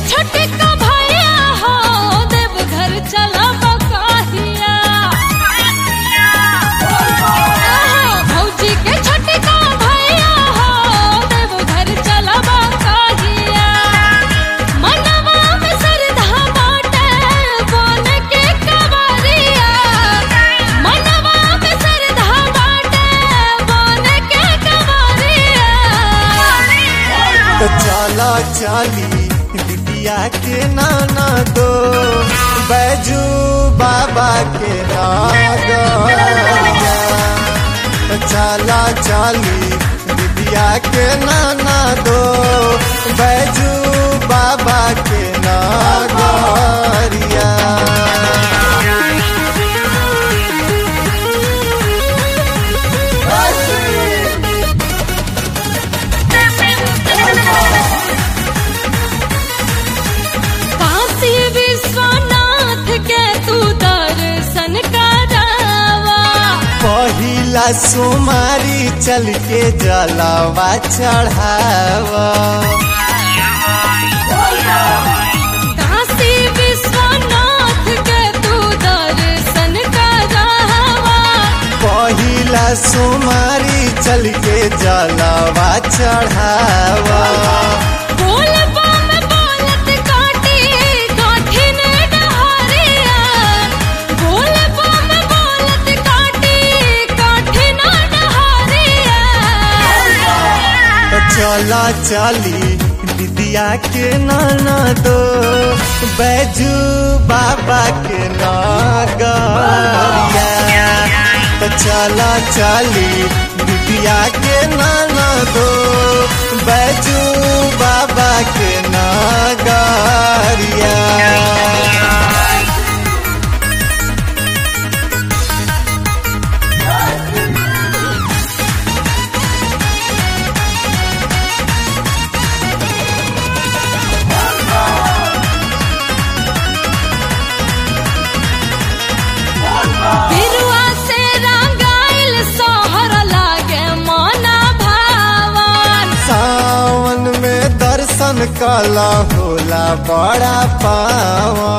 छोटका भैया हो देवघर चला बकाहिया। भौजी के छोटका भैया हो देवघर चला बकाहिया। मनवा में श्रद्धा बाटे बन के कंवरिया। मनवा में श्रद्धा बाटे बन के कंवरिया। तो चला चली बिटिया के नाना दो बैजू बाबा के नागरिया। तो चला चली बिटिया के नाना दो बैजू बाबा के नागरिया। काशी विश्वनाथ के तू दर्शन करावा। पहिला सोमारी चल के जलावा चढ़ावा। काशी विश्वनाथ के तू दर्शन करावा। पहिला सोमारी चल के जलावा चढ़ावा। बोल बम बोलत काटी कठिन डहरिया। बोल बम बोलत काटी कठिन डहरिया। तो चला चली दिदिया के नाना दो बैजू बाबा के नागरिया। तो चला चली दिदिया के नाना दो बैजू बाबा के नागरिया। बिरुआ से रंगाइल सोहर लागे मना भावन। सावन में दर्शन कला होला बड़ा पावा।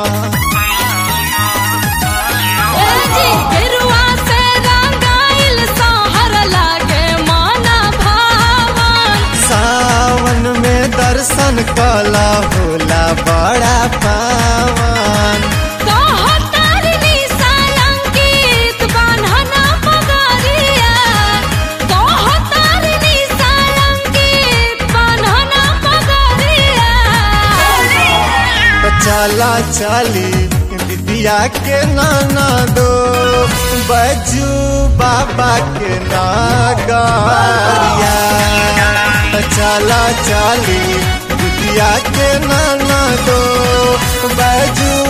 बिरुआ से रंगाइल सोहर लागे मना भावन। सावन में दर्शन कला होला बड़ा पावन। कहतारिणी सालंकित बान्हना पगरिया। कहतारिणी सालंकित बान्हना पगरिया। तो चला चली दिदिया के नाना दो बैजू बाबा के नागरिया। तो चला चली दिदिया के नाना दो बैजू